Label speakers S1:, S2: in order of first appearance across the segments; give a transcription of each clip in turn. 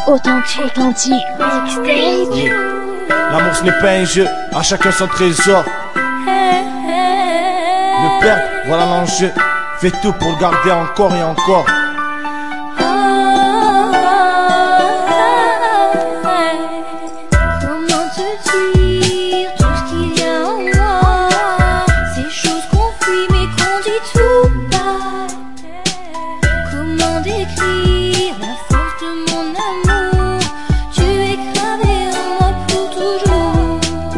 S1: Authentique, mixtape.
S2: Yeah. L'amour ce n'est pas un jeu, à chacun son trésor. Le perdre, voilà l'enjeu. Fais tout pour le garder encore et encore.
S1: Comment te dire tout ce qu'il y a en moi? Ces choses qu'on fuit mais qu'on dit tout bas. Comment décrire la force de mon amour? Tu es gravé en moi pour toujours.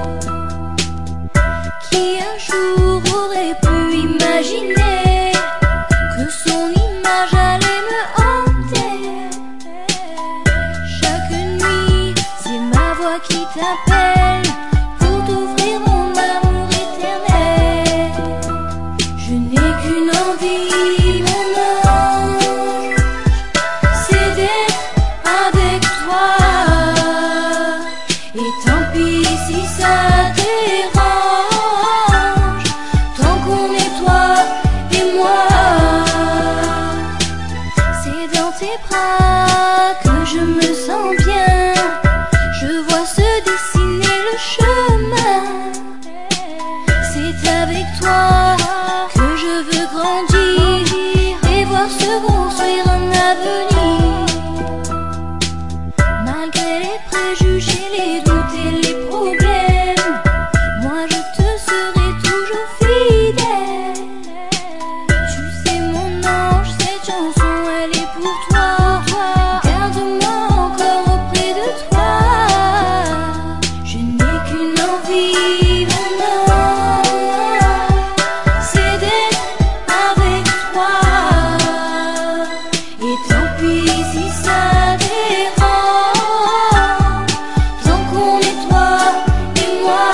S1: Qui un jour aurait pu imaginer que son image allait me hanter? Chaque nuit, c'est ma voix qui t'appelle pour t'offrir mon amour éternel. Je n'ai qu'une envie, mon ange, c'est d'être avec toi. Et tant pis si ça dérange, tant qu'on est toi et moi. C'est dans tes bras que je me sens bien. Je vois se dessiner le chemin. C'est avec toi que je veux grandir et voir se construire un avenir. Malgré les préjugés, les doutes et les problèmes, moi je te serai toujours fidèle. Tu sais mon ange, cette chanson elle est pour toi. Garde-moi encore auprès de toi. Je n'ai qu'une envie, mon ange, c'est d'être avec toi. Et tant pis si ça dérange, tant qu'on est toi et moi.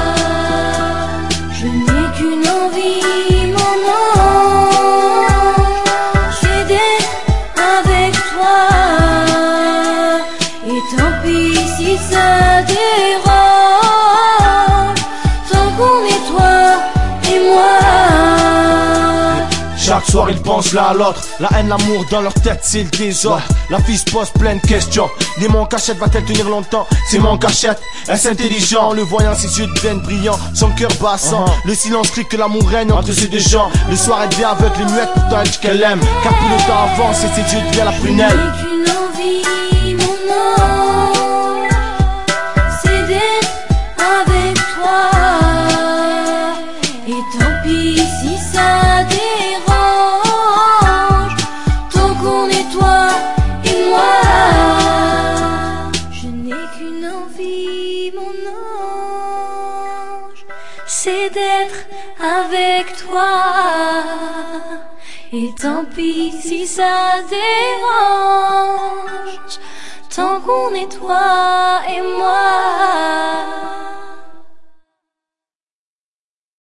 S1: Je n'ai qu'une envie, mon ange, c'est d'être avec toi. Et tant pis si ça dérange, tant qu'on est toi et moi.
S2: Chaque soir ils pensent l'un à l'autre. La haine, l'amour dans leur tête c'est le désordre. La fille se pose plein de questions. Dis mon cachette va-t-elle tenir longtemps? C'est mon cachette, est-ce intelligent? En le voyant ses yeux deviennent brillants, son cœur battant. Le silence crie que l'amour règne entre ces deux gens. Le soir elle devient aveugle et muette, pourtant elle dit qu'elle aime. Car plus le temps avance et ses yeux deviennent la prunelle.
S1: Je n'ai qu'une envie, mon ange, c'est d'être avec toi. Et tant pis si ça dérange, tant qu'on est toi et moi. Je n'ai qu'une envie, mon ange, c'est d'être avec toi. Et tant pis si ça dérange, tant qu'on est toi et moi.